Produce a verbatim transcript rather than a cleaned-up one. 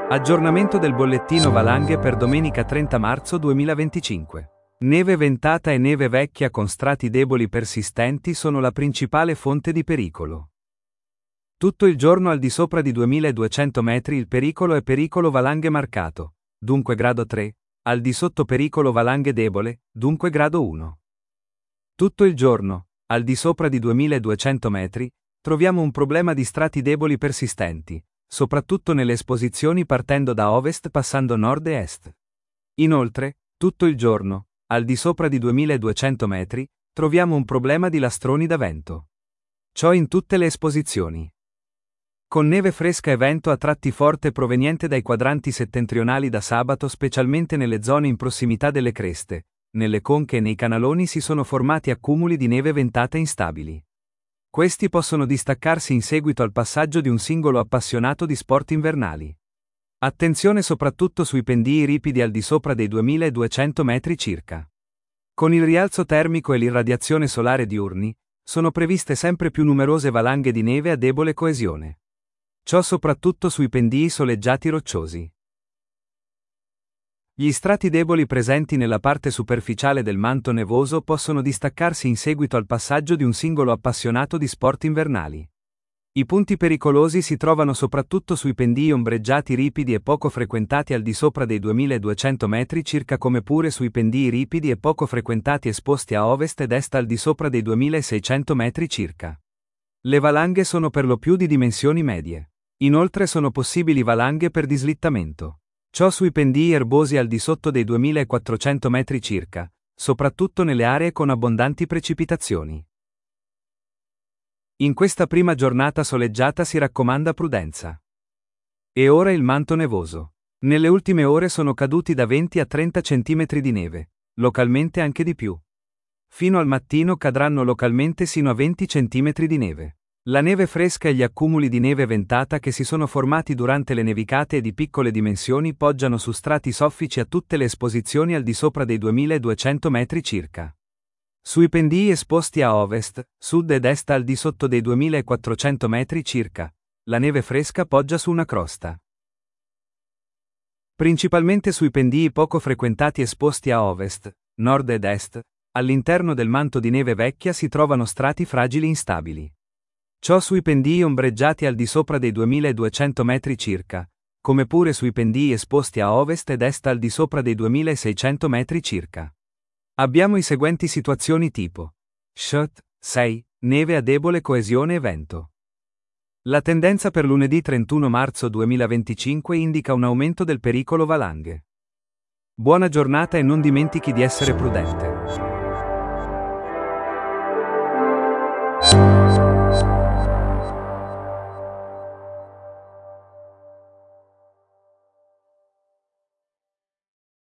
Aggiornamento del bollettino valanghe per domenica trenta marzo duemilaventicinque. Neve ventata e neve vecchia con strati deboli persistenti sono la principale fonte di pericolo. Tutto il giorno al di sopra di duemiladuecento metri il pericolo è pericolo valanghe marcato, dunque grado tre, al di sotto pericolo valanghe debole, dunque grado uno. Tutto il giorno, al di sopra di duemiladuecento metri, troviamo un problema di strati deboli persistenti, soprattutto nelle esposizioni partendo da ovest passando nord e est. Inoltre, tutto il giorno, al di sopra di duemiladuecento metri, troviamo un problema di lastroni da vento. Ciò in tutte le esposizioni. Con neve fresca e vento a tratti forte proveniente dai quadranti settentrionali da sabato, specialmente nelle zone in prossimità delle creste, nelle conche e nei canaloni si sono formati accumuli di neve ventata instabili. Questi possono distaccarsi in seguito al passaggio di un singolo appassionato di sport invernali. Attenzione soprattutto sui pendii ripidi al di sopra dei duemiladuecento metri circa. Con il rialzo termico e l'irradiazione solare diurni, sono previste sempre più numerose valanghe di neve a debole coesione. Ciò soprattutto sui pendii soleggiati rocciosi. Gli strati deboli presenti nella parte superficiale del manto nevoso possono distaccarsi in seguito al passaggio di un singolo appassionato di sport invernali. I punti pericolosi si trovano soprattutto sui pendii ombreggiati ripidi e poco frequentati al di sopra dei duemiladuecento metri circa, come pure sui pendii ripidi e poco frequentati esposti a ovest ed est al di sopra dei duemilaseicento metri circa. Le valanghe sono per lo più di dimensioni medie. Inoltre sono possibili valanghe per dislittamento. Ciò sui pendii erbosi al di sotto dei duemilaquattrocento metri circa, soprattutto nelle aree con abbondanti precipitazioni. In questa prima giornata soleggiata si raccomanda prudenza. E ora il manto nevoso. Nelle ultime ore sono caduti da venti a trenta centimetri di neve, localmente anche di più. Fino al mattino cadranno localmente sino a venti centimetri di neve. La neve fresca e gli accumuli di neve ventata che si sono formati durante le nevicate e di piccole dimensioni poggiano su strati soffici a tutte le esposizioni al di sopra dei duemiladuecento metri circa. Sui pendii esposti a ovest, sud ed est al di sotto dei duemilaquattrocento metri circa, la neve fresca poggia su una crosta. Principalmente sui pendii poco frequentati esposti a ovest, nord ed est, all'interno del manto di neve vecchia si trovano strati fragili instabili. Ciò sui pendii ombreggiati al di sopra dei duemiladuecento metri circa, come pure sui pendii esposti a ovest ed est al di sopra dei duemilaseicento metri circa. Abbiamo i seguenti situazioni tipo. Shot, sei, neve a debole coesione e vento. La tendenza per lunedì trentuno marzo duemilaventicinque indica un aumento del pericolo valanghe. Buona giornata e non dimentichi di essere prudente.